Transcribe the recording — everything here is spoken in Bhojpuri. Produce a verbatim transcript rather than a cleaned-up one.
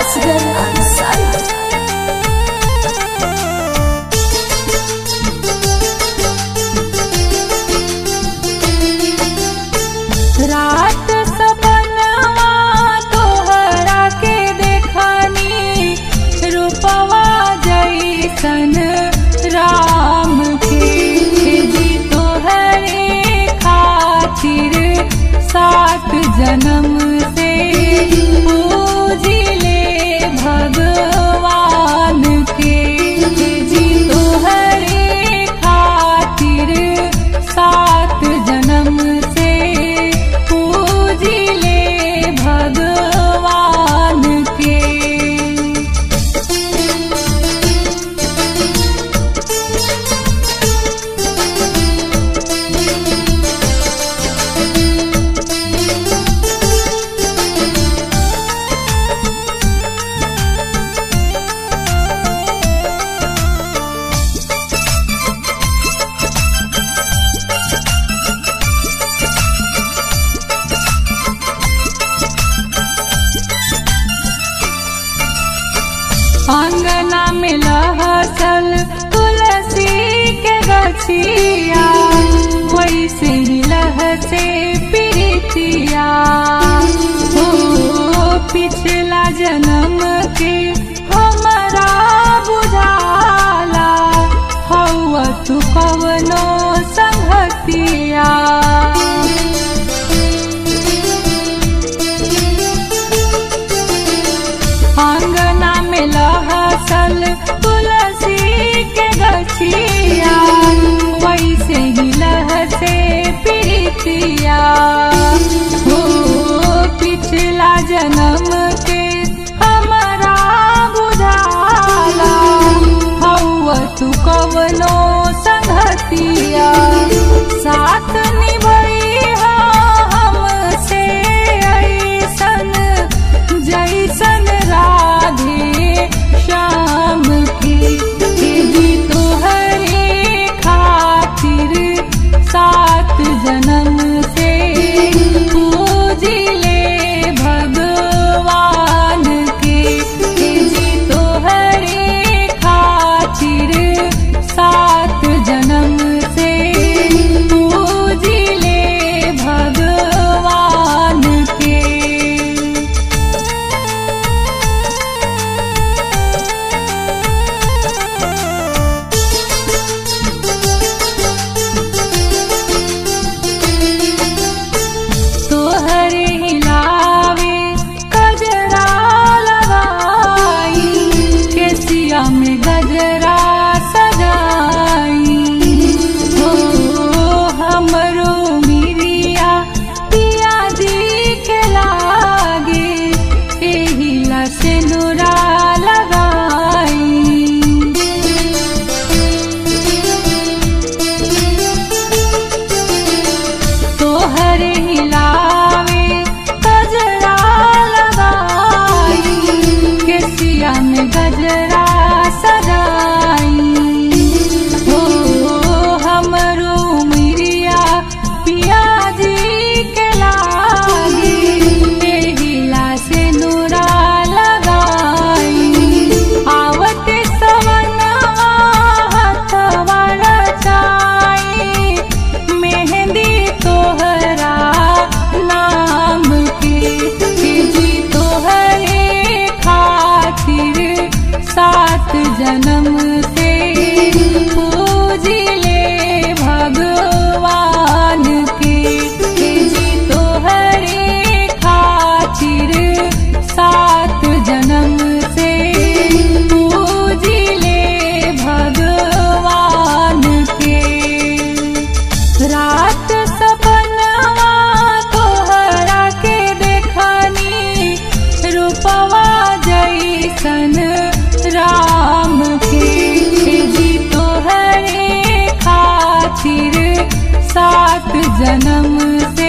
असगर अंसारी। रात सपनवा तोहरा के देखनी, रूपवा जैसन राम के जी तोहरे खातिर सात जन्म से पूजिले भगवान के जी तोहरे खातिर सात जन्म से पूजिले भगवान के। अंगना में लहसल तुलसी के गछिया, वैसे ही लहसे प्रीतिया। ओ पिछला जन्म के हमारा बुझाला, हौवा तू कवनो संगतिया। अंगना में लहसल तुलसी के गछिया, वैसे ही लहसे प्रीतिया। हो पिछला जन्म के हमारा बुझाला, हौवा तू कवनो संगतिया। साथ निभइहा हमसे ऐसन जैसन राधे श्याम की जी तोहरे खातिर सात जन्म से पूजिले भगवान के जी तोहरे खातिर सात जन्म से पूजिले भगवान के। तोहरे हिलावे गजरा लगाई, केसिया में गजरा सजाई। हो हमरो मिरिया पिया जी के लागे, एहिला सिंदूरा लगाई। तोहरे हिलावे गजरा लगाई, केसिया में गजरा सजाई। हो हमरो मिरिया पिया जी के लागे, एहिला सिंदूरा लगाई। आवत सवनवा हथवा रचाई, मेहंदी तोहरा नाम के जी तोहरे खातिर सात जन्म से पूजिले भगवान के जी तोहरे खातिर सात जन्म से पूजिले भगवान के। रात सपनवा तोहरा के देखनी, रूपवा जैसन राम के जी तोहरे खातिर सात जन्म